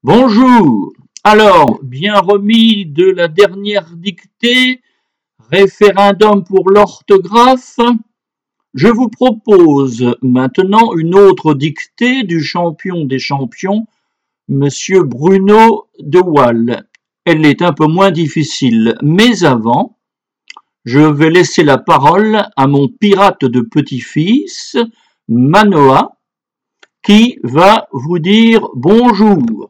Bonjour. Alors, bien remis de la dernière dictée, référendum pour l'orthographe, je vous propose maintenant une autre dictée du champion des champions, Monsieur Bruno de Waal. Elle est un peu moins difficile, mais avant, je vais laisser la parole à mon pirate de petit-fils, Manoa, qui va vous dire bonjour.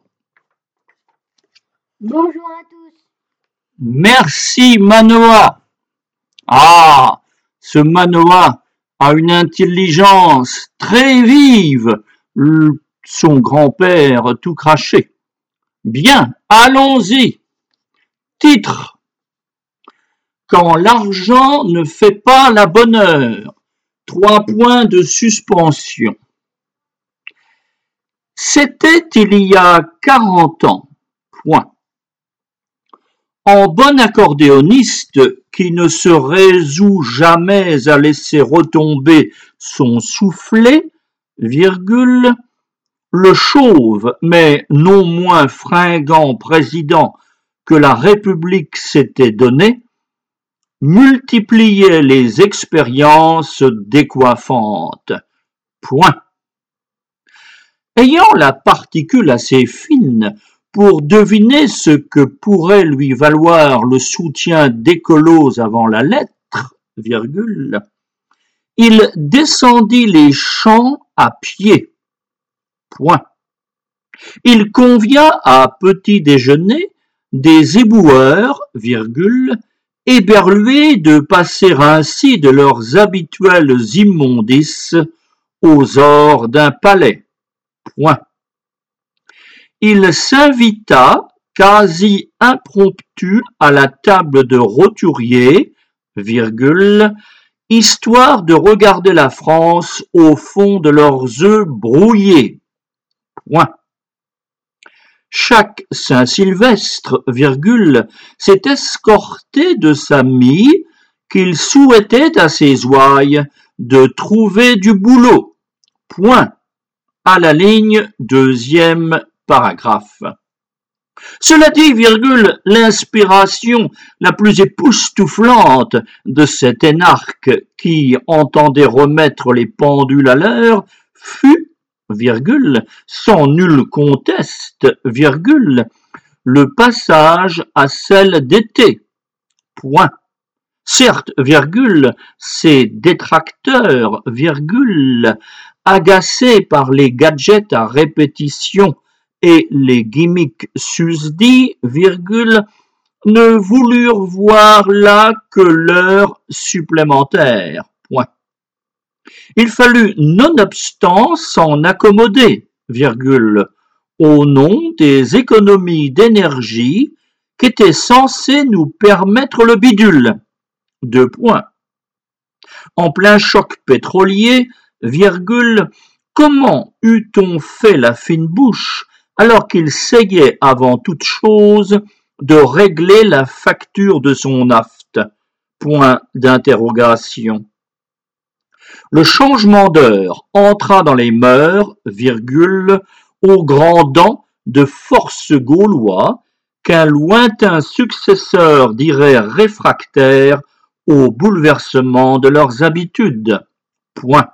Bonjour à tous. Merci Manoa. Ah, ce Manoa a une intelligence très vive. Son grand-père tout craché. Bien, allons-y. Titre. Quand l'argent ne fait pas la bonne heure. 3 points de suspension. C'était il y a 40 ans. Point. En bon accordéoniste qui ne se résout jamais à laisser retomber son soufflet, virgule, le chauve mais non moins fringant président que la République s'était donné, multipliait les expériences décoiffantes. Point. Ayant la particule assez fine pour deviner ce que pourrait lui valoir le soutien d'écolos avant la lettre, virgule, il descendit les champs à pied. Point. Il convia à petit déjeuner des éboueurs, virgule, éberlués de passer ainsi de leurs habituelles immondices aux ors d'un palais. Point. Il s'invita, quasi impromptu, à la table de roturier, virgule, histoire de regarder la France au fond de leurs œufs brouillés. Point. Chaque Saint-Sylvestre, virgule, s'est escorté de sa mie qu'il souhaitait à ses ouailles de trouver du boulot. Point. À la ligne deuxième paragraphe. Cela dit, virgule, l'inspiration la plus époustouflante de cet énarque qui entendait remettre les pendules à l'heure fut, virgule, sans nul conteste, virgule, le passage à celle d'été. Point. Certes, virgule, ses détracteurs, virgule, agacés par les gadgets à répétition et les gimmicks susdits, virgule, ne voulurent voir là que l'heure supplémentaire. Point. Il fallut nonobstant s'en accommoder, virgule, au nom des économies d'énergie qu'était censé nous permettre le bidule. 2 points. En plein choc pétrolier, virgule, comment eût-on fait la fine bouche alors qu'il essayait avant toute chose de régler la facture de son aft? Point d'interrogation. Le changement d'heure entra dans les mœurs, virgule, aux grands dents de force gaulois qu'un lointain successeur dirait réfractaires au bouleversement de leurs habitudes. Point.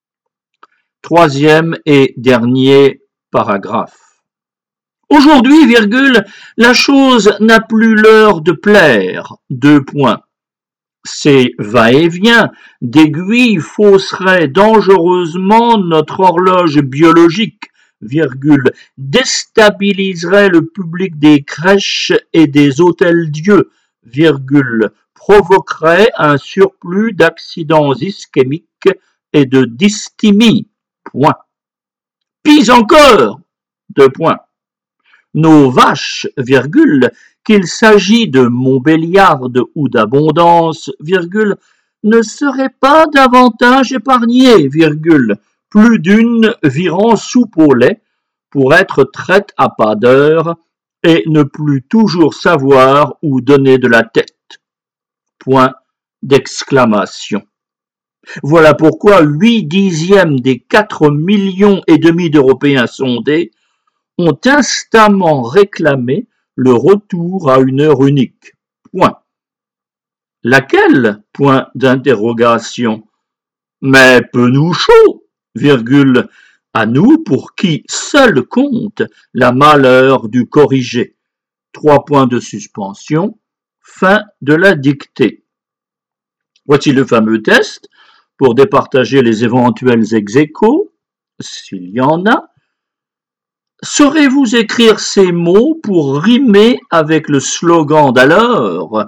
Troisième et dernier paragraphe. Aujourd'hui, virgule, la chose n'a plus l'heure de plaire. 2 points. Ces va-et-vient d'aiguilles fausseraient dangereusement notre horloge biologique, virgule, déstabiliseraient le public des crèches et des hôtels-dieux, virgule, provoquerait un surplus d'accidents ischémiques et de dysthymie. Point. Pis encore, 2 points. Nos vaches, virgule, qu'il s'agit de Montbéliarde ou d'abondance, virgule, ne seraient pas davantage épargnées, virgule, plus d'une virant soupe au lait pour être traite à pas d'heure et ne plus toujours savoir où donner de la tête. Point d'exclamation. Voilà pourquoi 8/10 des 4,5 millions d'Européens sondés ont instamment réclamé le retour à une heure unique. Point. Laquelle? Point d'interrogation. Mais peu nous chaud, virgule, à nous pour qui seul compte la malheur du corrigé. 3 points de suspension, fin de la dictée. Voici le fameux test pour départager les éventuels ex-aequo, s'il y en a. Saurez-vous écrire ces mots pour rimer avec le slogan d'alors?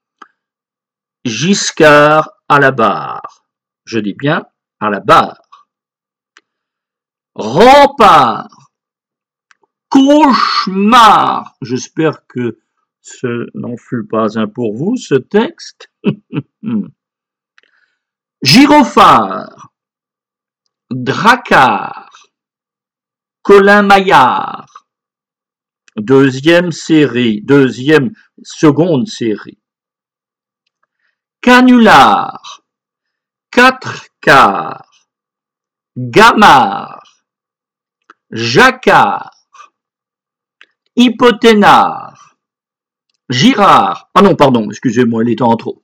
Giscard à la barre. Je dis bien à la barre. Rempart. Cauchemar. J'espère que ce n'en fut pas un pour vous, ce texte. Gyrophare. Dracard. Colin Maillard. Seconde série. Canular. 4 quarts. Gamard. Jacquard. Hypothénard. Girard. Ah non, pardon, excusez-moi, il est en trop.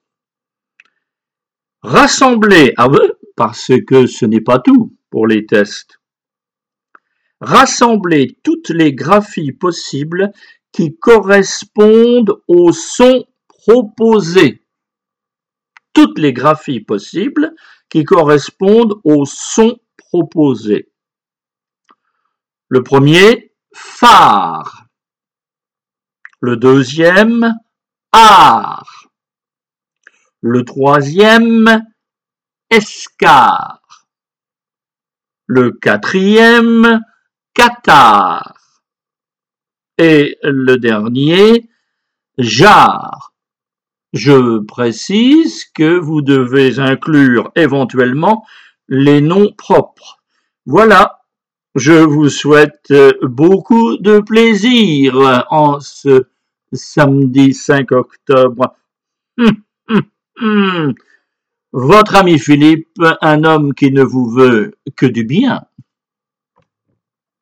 Rassembler. Ah ouais, parce que ce n'est pas tout pour les tests. Rassembler toutes les graphies possibles qui correspondent au son proposé. Toutes les graphies possibles qui correspondent au son proposé. Le premier, phare. Le deuxième, art. Le troisième, escar. Le quatrième, cathare. Et le dernier, jarre. Je précise que vous devez inclure éventuellement les noms propres. Voilà, je vous souhaite beaucoup de plaisir en ce samedi 5 octobre. Votre ami Philippe, un homme qui ne vous veut que du bien.